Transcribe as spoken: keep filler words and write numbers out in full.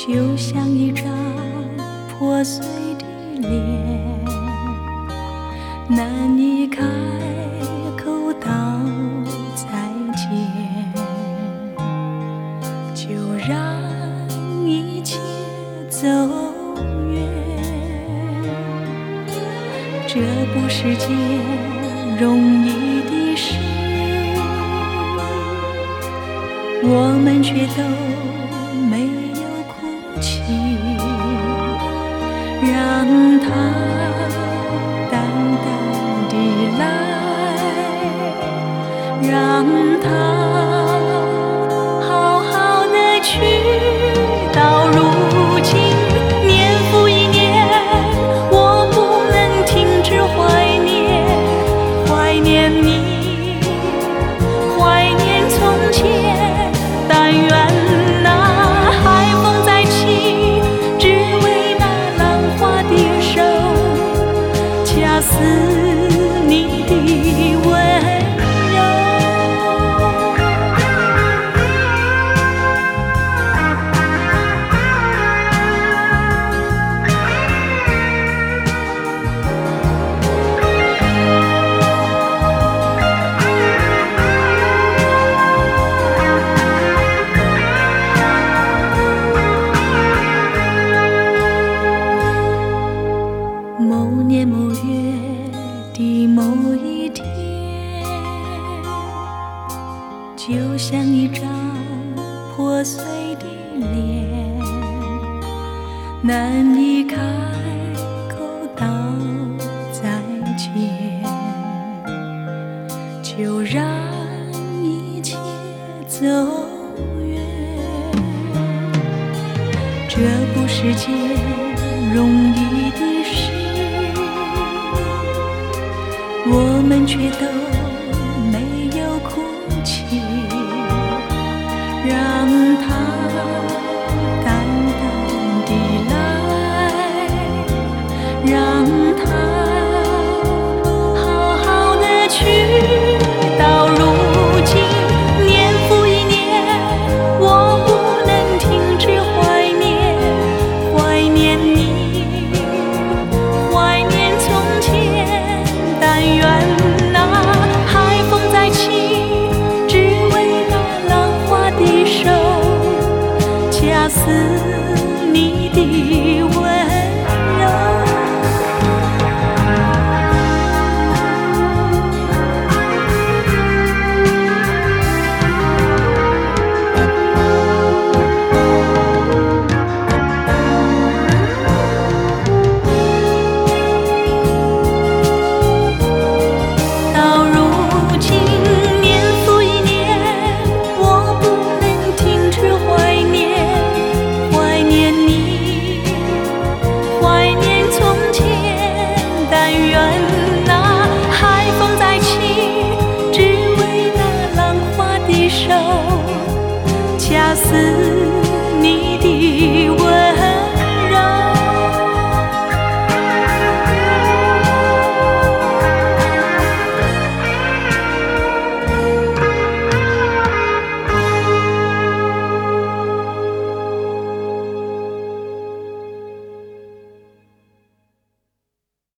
就像一张破碎的脸，难以开口道再见，就让一切走远。这不是件容易的事，我们却都没有哭泣，让它淡淡地来，让它好好的去。到如今年复一年，我不能停止怀念，怀念你，怀念从前。但愿那海风再起，只为那浪花的手，恰似你的温柔。某年某月的某一天，就像一张破碎的脸，难以开口道再见，就让一切走远。这不是件容易的事，我们却都没有哭泣，让它淡淡地来，让它好好的去。到如今年复一年，我不能停止怀念，怀念你，怀念从前。但愿那海风再起，只为那浪花的手，恰似你的温柔。恰似你的温柔。